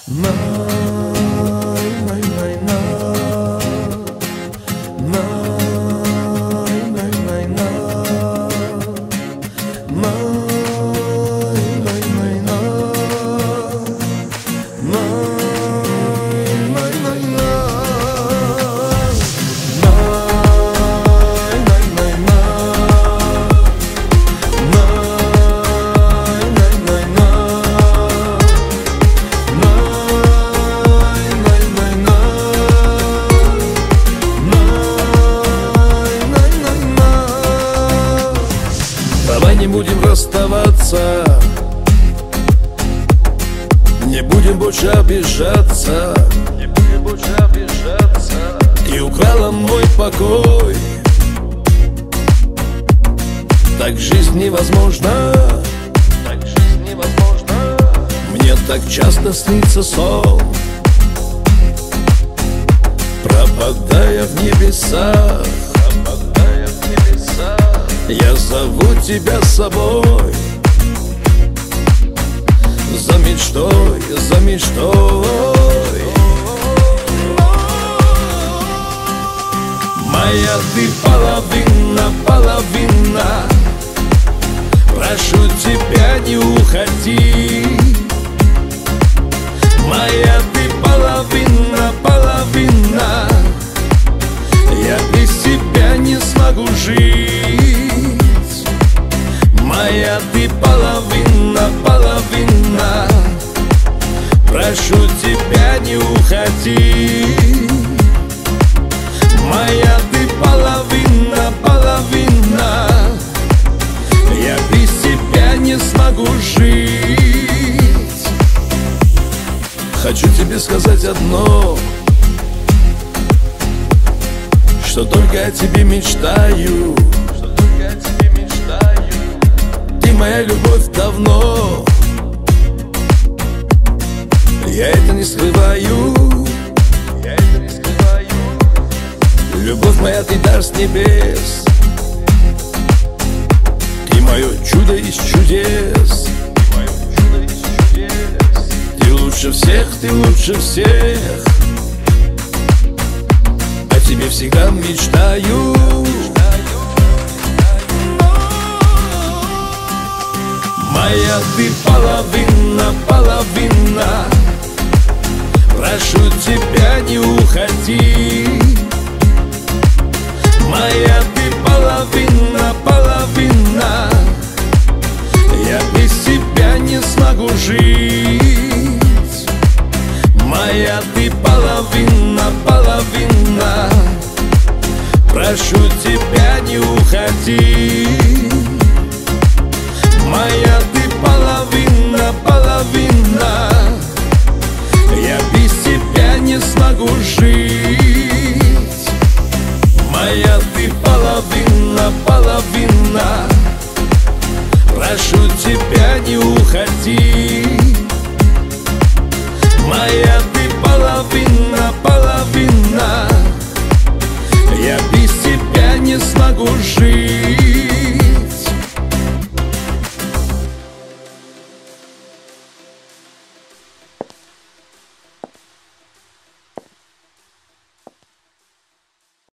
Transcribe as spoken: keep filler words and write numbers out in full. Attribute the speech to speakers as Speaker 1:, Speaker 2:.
Speaker 1: Давай не будем расставаться, не будем больше обижаться, не будем больше обижаться. Ты украла мой покой, так жизнь невозможна, так жизнь невозможна. Мне так часто снится сон, пропадая в небесах. Я зову тебя с собой, за мечтой, за мечтой. Моя ты половина, половина, прошу тебя, не уходи. Моя ты половина, половина, я без тебя не смогу жить. Моя ты половина, половина, прошу тебя, не уходи. Моя ты половина, половина, я без тебя не смогу жить. Хочу тебе сказать одно, что только о тебе мечтаю, что только о тебе мечтаю. Ты моя любовь давно, я это не скрываю, я это не скрываю. Любовь моя, ты дар с небес, ты мое чудо из чудес, ты мое чудо из чудес. Ты лучше всех, ты лучше всех, о тебе всегда мечтаю. Моя ты половина, половина, прошу тебя, не уходи. Моя ты половина, половина, я без тебя не смогу жить. Моя ты половина, половина, прошу тебя, не уходи. Моя